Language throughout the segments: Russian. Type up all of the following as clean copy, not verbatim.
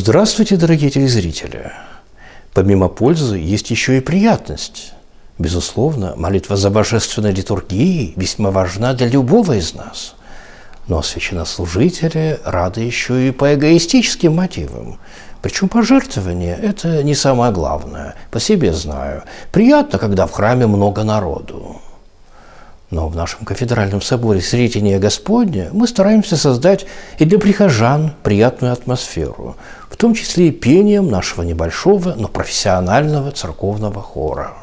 Здравствуйте, дорогие телезрители! Помимо пользы есть еще и приятность. Безусловно, молитва за божественной литургией весьма важна для любого из нас. Но священнослужители рады еще и по эгоистическим мотивам. Причем пожертвование – это не самое главное. По себе знаю. Приятно, когда в храме много народу. Но в нашем кафедральном соборе Сретения Господня мы стараемся создать и для прихожан приятную атмосферу, в том числе и пением нашего небольшого, но профессионального церковного хора.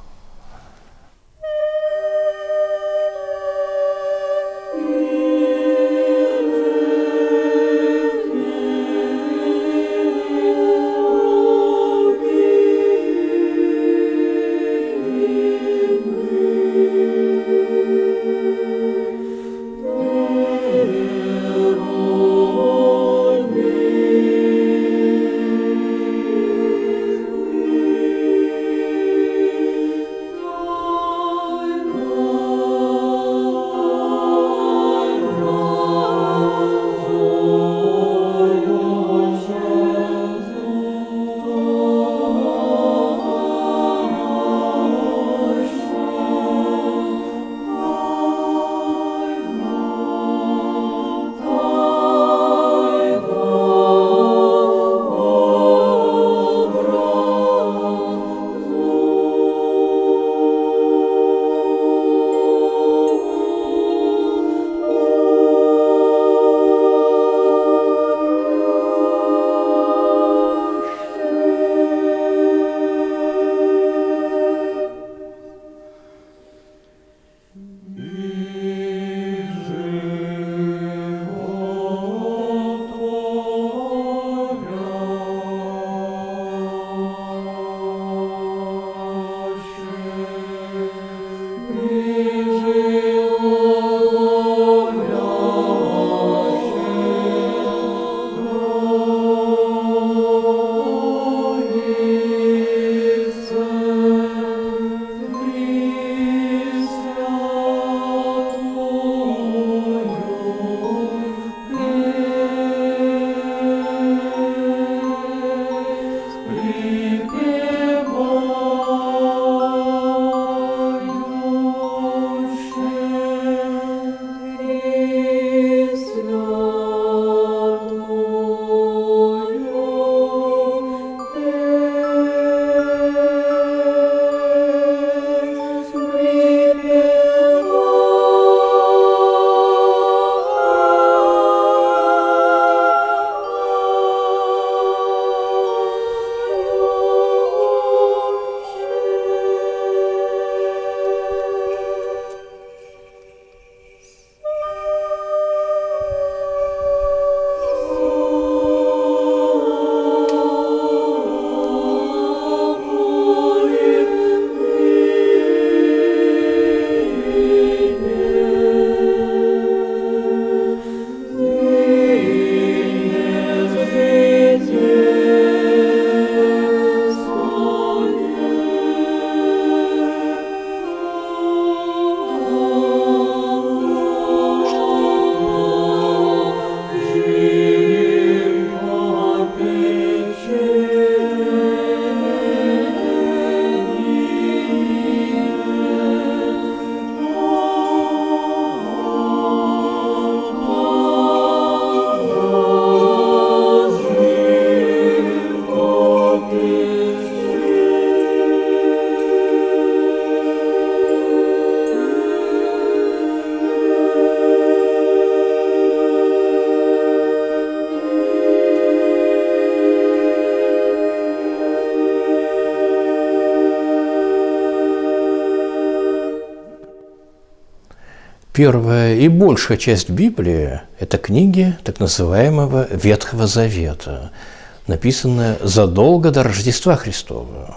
Первая и большая часть Библии – это книги так называемого Ветхого Завета, написанные задолго до Рождества Христова.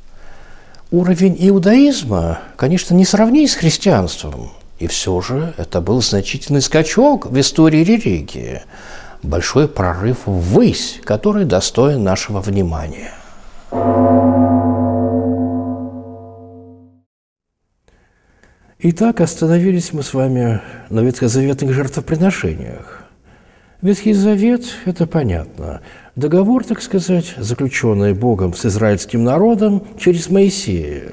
Уровень иудаизма, конечно, не сравнить с христианством, и все же это был значительный скачок в истории религии, большой прорыв ввысь, который достоин нашего внимания. Итак, остановились мы с вами на ветхозаветных жертвоприношениях. Ветхий Завет – это понятно. Договор, так сказать, заключенный Богом с израильским народом через Моисея.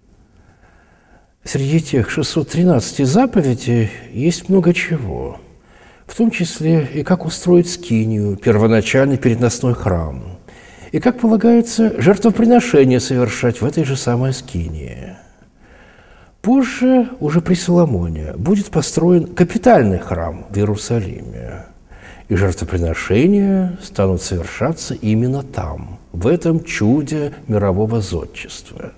Среди тех 613 заповедей есть много чего, в том числе и как устроить скинию, первоначальный переносной храм, и как полагается жертвоприношение совершать в этой же самой скинии. Позже, уже при Соломоне, будет построен капитальный храм в Иерусалиме, и жертвоприношения станут совершаться именно там, в этом чуде мирового зодчества.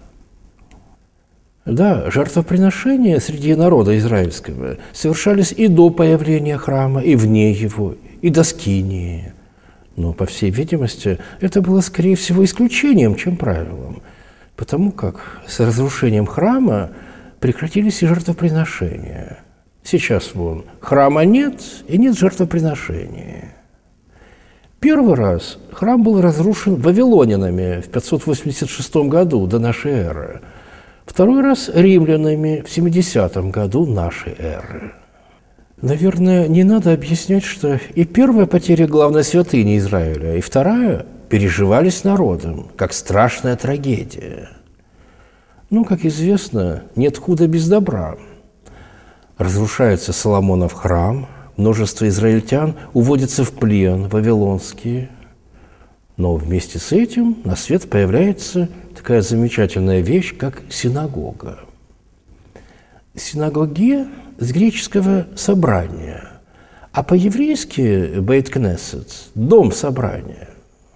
Да, жертвоприношения среди народа израильского совершались и до появления храма, и вне его, и до скинии. Но, по всей видимости, это было, скорее всего, исключением, чем правилом, потому как с разрушением храма прекратились и жертвоприношения. Сейчас вон храма нет, и нет жертвоприношения. Первый раз храм был разрушен вавилонянами в 586 году до нашей эры, второй раз римлянами в 70 году нашей эры. Наверное, не надо объяснять, что и первая потеря главной святыни Израиля, и вторая переживались народом, как страшная трагедия. Ну, как известно, нет худа без добра. Разрушается Соломонов храм, множество израильтян уводятся в плен вавилонский. Но вместе с этим на свет появляется такая замечательная вещь, как синагога. Синагоге с греческого «собрание», а по-еврейски «бейт кнесет» – «дом собрания».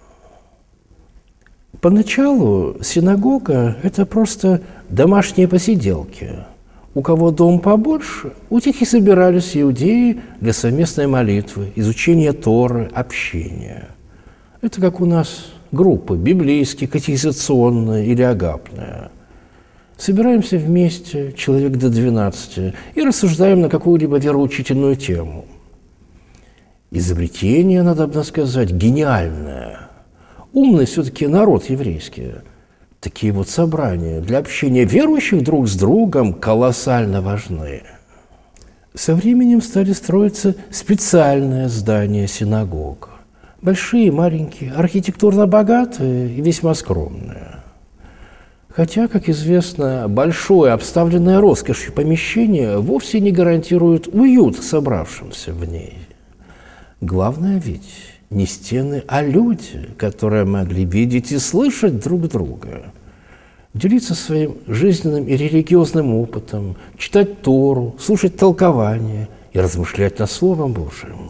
Поначалу синагога – это просто домашние посиделки. У кого дом побольше, у тех и собирались иудеи для совместной молитвы, изучения Торы, общения. Это как у нас группы библейские, катехизационные или агапные. Собираемся вместе, человек до 12, и рассуждаем на какую-либо вероучительную тему. Изобретение, надо сказать, гениальное. Умный все-таки народ еврейский. Такие вот собрания для общения верующих друг с другом колоссально важны. Со временем стали строиться специальные здания синагог. Большие, маленькие, архитектурно богатые и весьма скромные. Хотя, как известно, большое, обставленное роскошью помещение вовсе не гарантирует уют собравшимся в ней. Главное ведь не стены, а люди, которые могли видеть и слышать друг друга, делиться своим жизненным и религиозным опытом, читать Тору, слушать толкования и размышлять над Словом Божиим.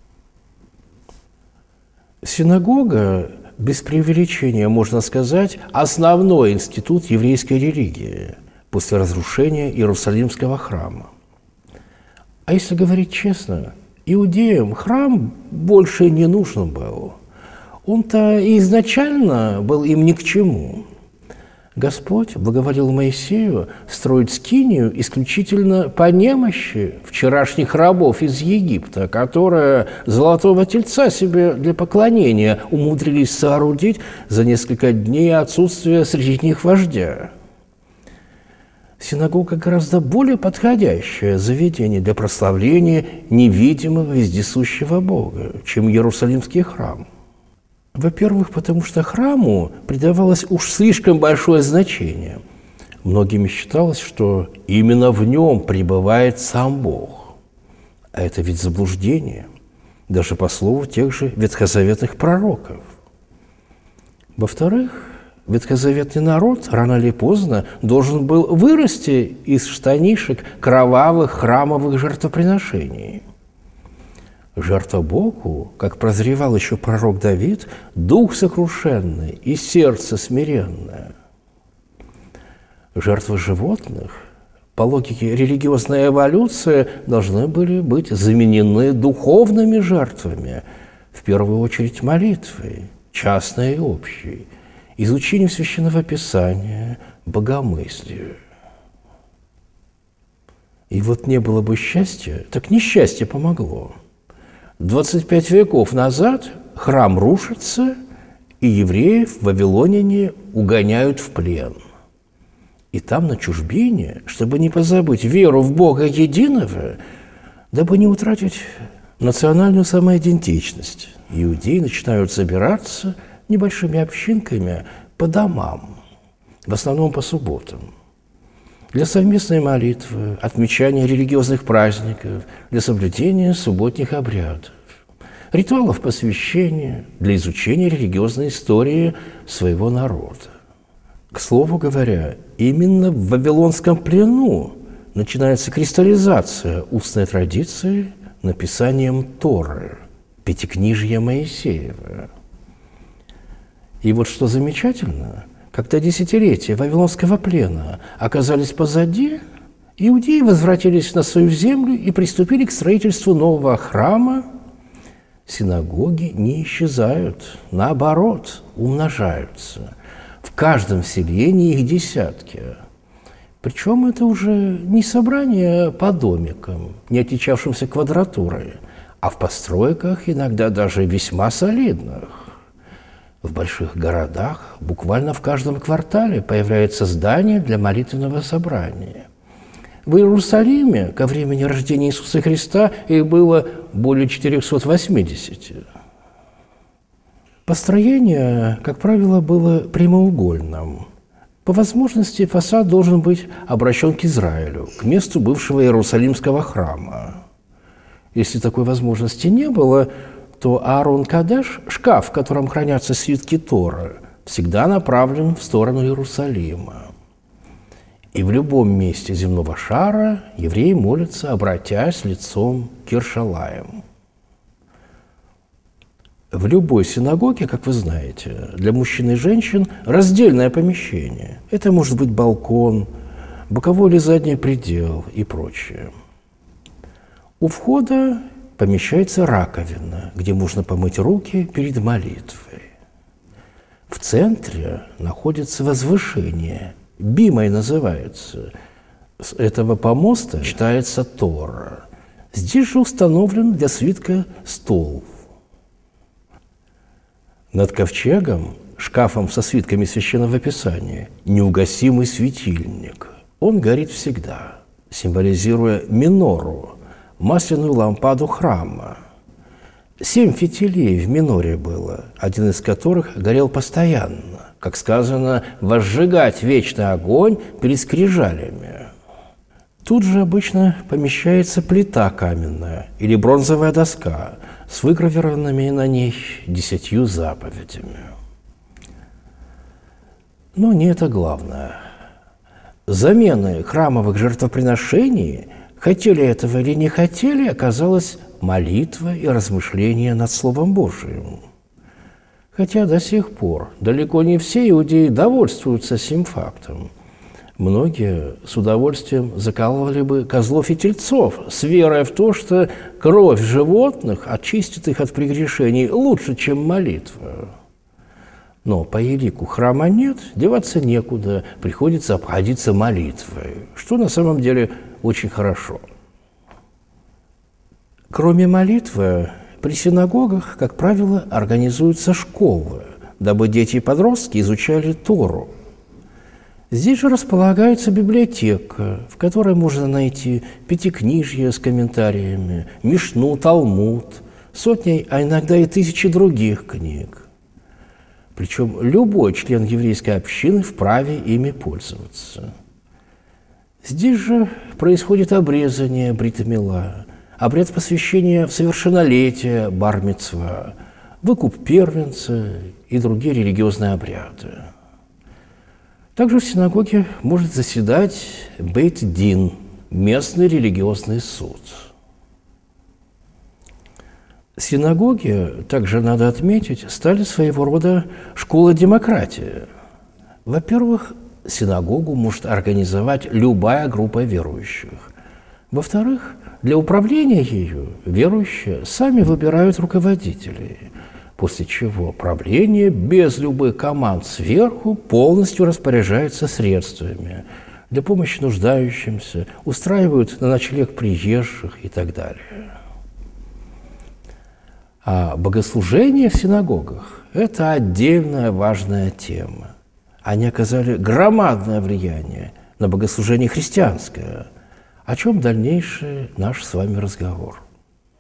Синагога, без преувеличения можно сказать, основной институт еврейской религии после разрушения Иерусалимского храма. А если говорить честно, иудеям храм больше не нужен был. Он-то изначально был им ни к чему. Господь благоволил Моисею строить скинию исключительно по немощи вчерашних рабов из Египта, которые золотого тельца себе для поклонения умудрились соорудить за несколько дней отсутствия среди них вождя. Синагога гораздо более подходящее заведение для прославления невидимого вездесущего Бога, чем Иерусалимский храм. Во-первых, потому что храму придавалось уж слишком большое значение. Многими считалось, что именно в нем пребывает сам Бог. А это ведь заблуждение, даже по слову тех же ветхозаветных пророков. Во-вторых, ветхозаветный народ рано или поздно должен был вырасти из штанишек кровавых храмовых жертвоприношений. Жертва Богу, как прозревал еще пророк Давид, дух сокрушенный и сердце смиренное. Жертвы животных, по логике религиозной эволюции, должны были быть заменены духовными жертвами, в первую очередь молитвой, частной и общей, изучением Священного Писания, богомыслию. И вот не было бы счастья, так несчастье помогло. 25 веков назад храм рушится, и евреев вавилоняне угоняют в плен. И там, на чужбине, чтобы не позабыть веру в Бога единого, дабы не утратить национальную самоидентичность. Иудеи начинают собираться небольшими общинками по домам, в основном по субботам, для совместной молитвы, отмечания религиозных праздников, для соблюдения субботних обрядов, ритуалов посвящения, для изучения религиозной истории своего народа. К слову говоря, именно в Вавилонском плену начинается кристаллизация устной традиции написанием Торы, Пятикнижья Моисеева. И вот что замечательно, когда десятилетия Вавилонского плена оказались позади, иудеи возвратились на свою землю и приступили к строительству нового храма. Синагоги не исчезают, наоборот, умножаются. В каждом селении их десятки. Причем это уже не собрание по домикам, не отличавшимся квадратурой, а в постройках иногда даже весьма солидных. В больших городах буквально в каждом квартале появляется здание для молитвенного собрания. В Иерусалиме ко времени рождения Иисуса Христа их было более 480. Построение, как правило, было прямоугольным. По возможности фасад должен быть обращен к Израилю, к месту бывшего Иерусалимского храма. Если такой возможности не было, то Аарон Кадеш, шкаф, в котором хранятся свитки Торы, всегда направлен в сторону Иерусалима. И в любом месте земного шара евреи молятся, обратясь лицом к Иерушалаиму. В любой синагоге, как вы знаете, для мужчин и женщин раздельное помещение. Это может быть балкон, боковой или задний предел и прочее. У входа помещается раковина, где можно помыть руки перед молитвой. В центре находится возвышение, бимой называется. С этого помоста читается Тора. Здесь же установлен для свитка стол. Над ковчегом, шкафом со свитками Священного Писания, неугасимый светильник. Он горит всегда, символизируя минору, масляную лампаду храма. 7 фитилей в миноре было, один из которых горел постоянно, как сказано, возжигать вечный огонь перед скрижалями. Тут же обычно помещается плита каменная или бронзовая доска с выгравированными на ней 10 заповедями. Но не это главное. Заменой храмовых жертвоприношений, хотели этого или не хотели, оказалась молитва и размышления над Словом Божиим. Хотя до сих пор далеко не все иудеи довольствуются сим фактом. Многие с удовольствием закалывали бы козлов и тельцов с верой в то, что кровь животных очистит их от прегрешений лучше, чем молитва. Но по елику храма нет, деваться некуда, приходится обходиться молитвой, что на самом деле очень хорошо. Кроме молитвы, при синагогах, как правило, организуются школы, дабы дети и подростки изучали Тору. Здесь же располагается библиотека, в которой можно найти пятикнижье с комментариями, Мишну, Талмуд, сотни, а иногда и тысячи других книг. Причем любой член еврейской общины вправе ими пользоваться. Здесь же происходит обрезание брит-мила, обряд посвящения в совершеннолетие бар-мицва, выкуп первенца и другие религиозные обряды. Также в синагоге может заседать бейт-дин, местный религиозный суд. Синагоги, также надо отметить, стали своего рода школой демократии. Во-первых, синагогу может организовать любая группа верующих. Во-вторых, для управления ею верующие сами выбирают руководителей, после чего правление без любых команд сверху полностью распоряжается средствами для помощи нуждающимся, устраивают на ночлег приезжих и так далее. А богослужения в синагогах – это отдельная важная тема. Они оказали громадное влияние на богослужение христианское, о чем дальнейший наш с вами разговор.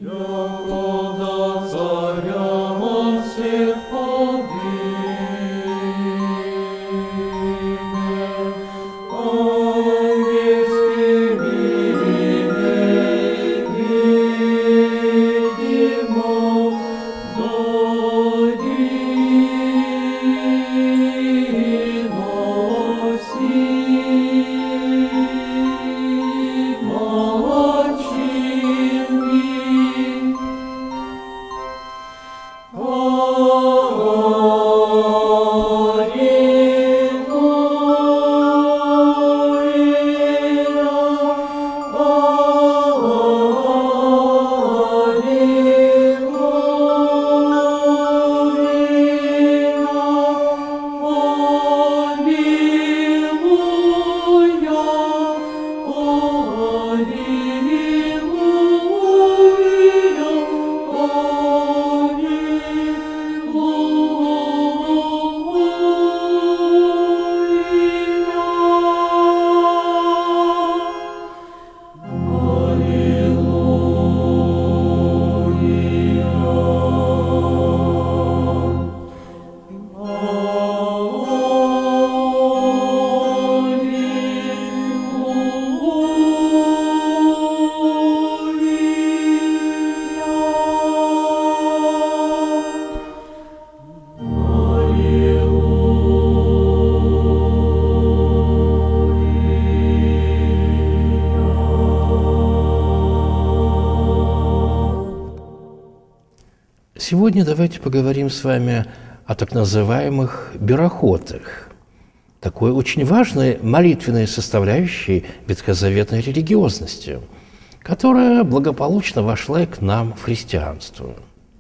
Сегодня давайте поговорим с вами о так называемых берахотах, такой очень важной молитвенной составляющей ветхозаветной религиозности, которая благополучно вошла и к нам в христианство.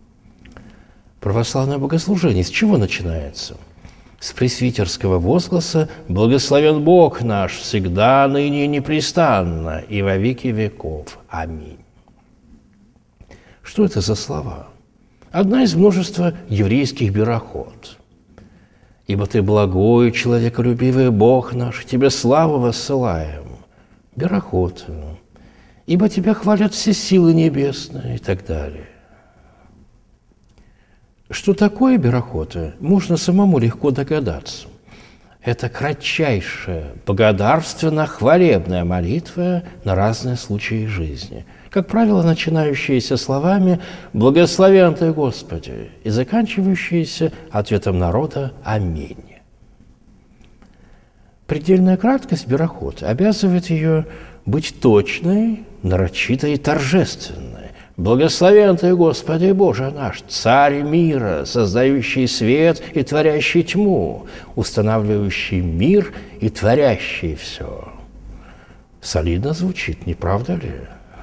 Православное богослужение с чего начинается? С пресвитерского возгласа «Благословен Бог наш всегда, ныне и непрестанно, и во веки веков. Аминь». Что это за слова? Одна из множества еврейских берахот. «Ибо ты благой, человеколюбивый Бог наш, тебе славу воссылаем». Берахот. «Ибо тебя хвалят все силы небесные» и так далее. Что такое берахоты, можно самому легко догадаться. Это кратчайшая, благодарственно-хвалебная молитва на разные случаи жизни, как правило, начинающиеся словами «Благословен Ты, Господи» и заканчивающиеся ответом народа «Аминь». Предельная краткость берахота обязывает ее быть точной, нарочитой и торжественной. «Благословен Ты, Господи Боже наш, Царь мира, создающий свет и творящий тьму, устанавливающий мир и творящий все». Солидно звучит, не правда ли?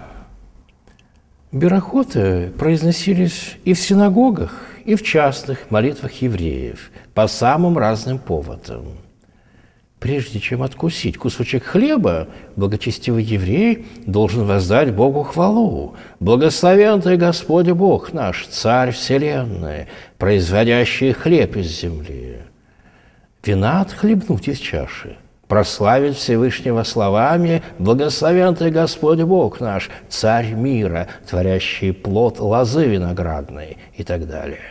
Берахоты произносились и в синагогах, и в частных молитвах евреев по самым разным поводам. Прежде чем откусить кусочек хлеба, благочестивый еврей должен воздать Богу хвалу. «Благословен Ты, Господь Бог наш, Царь вселенной, производящий хлеб из земли». Вина отхлебнуть из чаши, прославить Всевышнего словами «Благословен Ты, Господь Бог наш, Царь мира, творящий плод лозы виноградной» и так далее.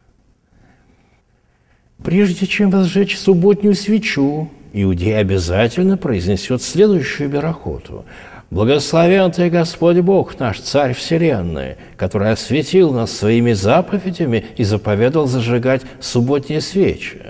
Прежде чем возжечь субботнюю свечу, иудей обязательно произнесет следующую берахоту. «Благословен Ты, Господь Бог наш, Царь вселенной, который осветил нас своими заповедями и заповедал зажигать субботние свечи».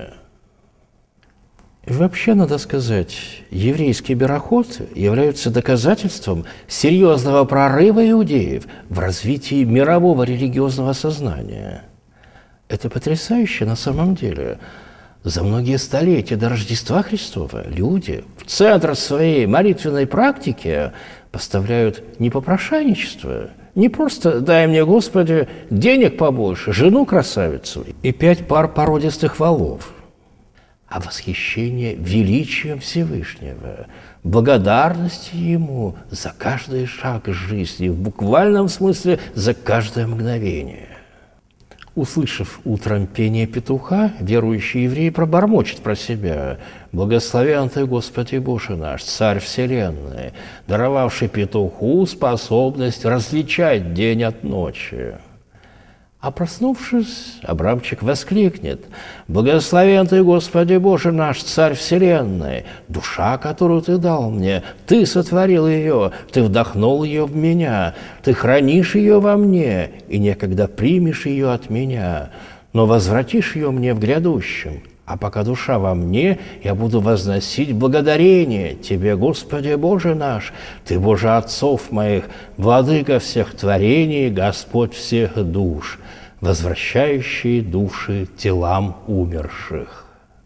И вообще, надо сказать, еврейские берахоты являются доказательством серьезного прорыва иудеев в развитии мирового религиозного сознания. Это потрясающе на самом деле. За многие столетия до Рождества Христова люди в центр своей молитвенной практики поставляют не попрошайничество, не просто «дай мне, Господи, денег побольше, жену красавицу и 5 пар породистых волов», а восхищение величием Всевышнего, благодарности Ему за каждый шаг жизни, в буквальном смысле за каждое мгновение. Услышав утром пение петуха, верующий еврей пробормочет про себя: «Благословен Ты, Господи Боже наш, Царь Вселенной, даровавший петуху способность различать день от ночи». А проснувшись, Абрамчик воскликнет: «Благословен Ты, Господи Боже наш, Царь Вселенной, душа, которую Ты дал мне, Ты сотворил ее, Ты вдохнул ее в меня, Ты хранишь ее во мне, и некогда примешь ее от меня, но возвратишь ее мне в грядущем. А пока душа во мне, я буду возносить благодарение Тебе, Господи Боже наш, Ты, Боже отцов моих, Владыка всех творений, Господь всех душ, возвращающий души телам умерших».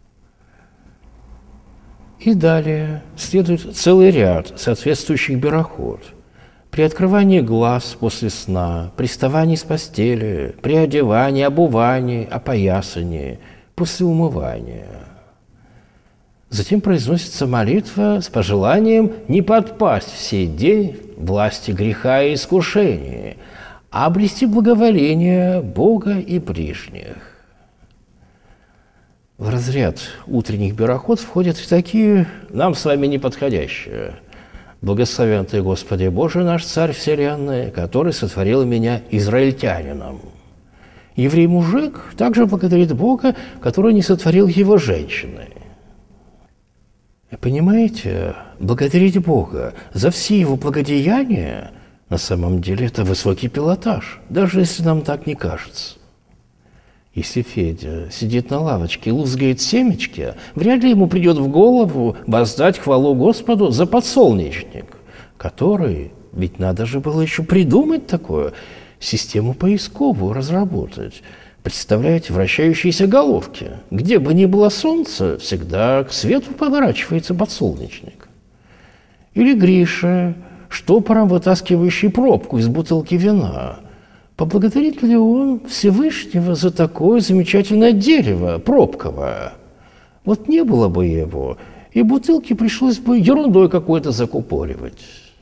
И далее следует целый ряд соответствующих берахот. При открывании глаз после сна, при вставании с постели, при одевании, обувании, опоясании, после умывания. Затем произносится молитва с пожеланием не подпасть в сей день власти греха и искушения, а обрести благоволение Бога и ближних. В разряд утренних берахот входят и такие, нам с вами неподходящие: «Благословен Ты, Господи Боже наш, Царь Вселенной, который сотворил меня израильтянином». Еврей-мужик также благодарит Бога, который не сотворил его женщиной. Понимаете, благодарить Бога за все его благодеяния на самом деле это высокий пилотаж, даже если нам так не кажется. Если Федя сидит на лавочке и лузгает семечки, вряд ли ему придет в голову воздать хвалу Господу за подсолнечник, который, ведь надо же было еще придумать такое, систему поисковую разработать. Представляете, вращающиеся головки. Где бы ни было солнце, всегда к свету поворачивается подсолнечник. Или Гриша, штопором вытаскивающий пробку из бутылки вина. Поблагодарит ли он Всевышнего за такое замечательное дерево, пробковое? Вот не было бы его, и бутылки пришлось бы ерундой какой-то закупоривать.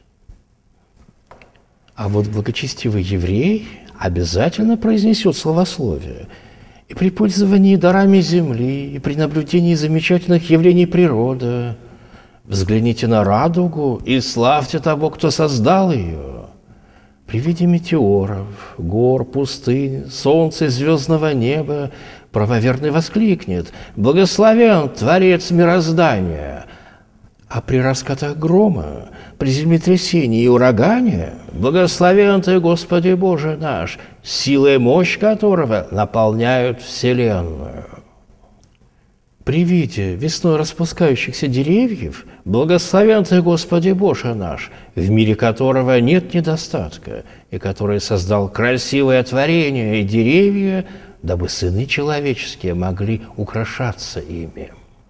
А вот благочестивый еврей обязательно произнесет словословие. И при пользовании дарами земли, и при наблюдении замечательных явлений природы взгляните на радугу и славьте того, кто создал ее. При виде метеоров, гор, пустынь, солнца и звездного неба правоверный воскликнет: «Благословен Творец мироздания!» А при раскатах грома, при землетрясении и урагане благословен Ты, Господи Боже наш, сила и мощь которого наполняют вселенную. При виде весной распускающихся деревьев благословен Ты, Господи Боже наш, в мире которого нет недостатка, и который создал красивое творение и деревья, дабы сыны человеческие могли украшаться ими.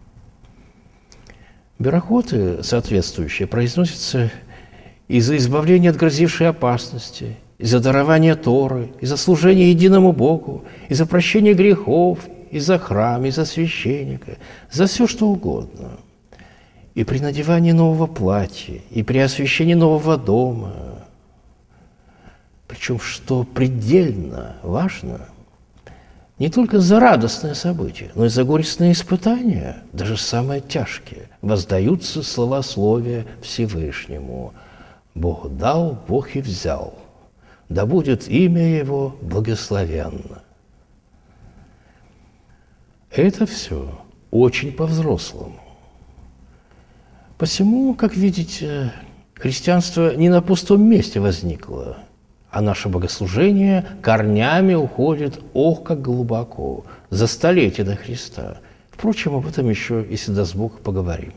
Берахоты соответствующие произносятся из-за избавления от грозившей опасности, из-за дарования Торы, из-за служения единому Богу, из-за прощения грехов, из-за храма, из-за священника, за все, что угодно. И при надевании нового платья, и при освящении нового дома. Причем, что предельно важно, не только за радостное событие, но и за горестные испытания, даже самые тяжкие, воздаются славословия Всевышнему. Бог дал, Бог и взял. Да будет имя Его благословенно. Это все очень по-взрослому. Посему, как видите, христианство не на пустом месте возникло, а наше богослужение корнями уходит, ох, как глубоко, за столетия до Христа. Впрочем, об этом еще, если даст Бог, поговорим.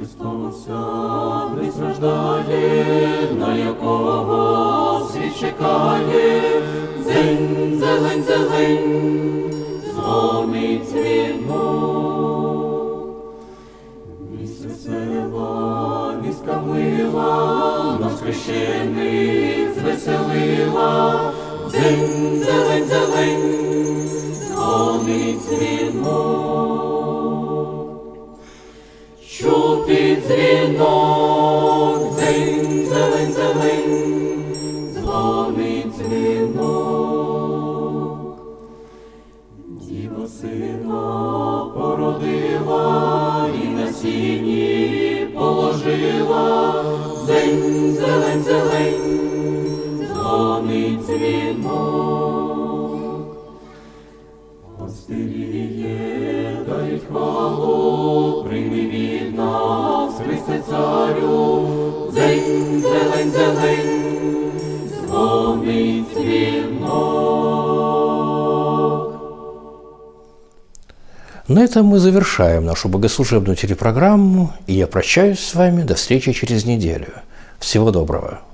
Не страждає, на якого світ чекає, дзень, зелень, зелень, дзвонить дзвінок. Вість весела, вістка мила, нас хрещених звеселила, дзень, зелень, зелень, дзвонить дзвінок. Чути дзвінок, дзень, зелень, зелень, дзвонить дзвінок. Діва сина породила і на сіні положила, дзень, зелень, зелень, дзвонить дзвінок. Пастиріє, дають хвалу, прийми від нас, Христе Царю, дзень, зелень, зелень, дзвонить дзвінок. На этом мы завершаем нашу богослужебную телепрограмму, и я прощаюсь с вами до встречи через неделю. Всего доброго!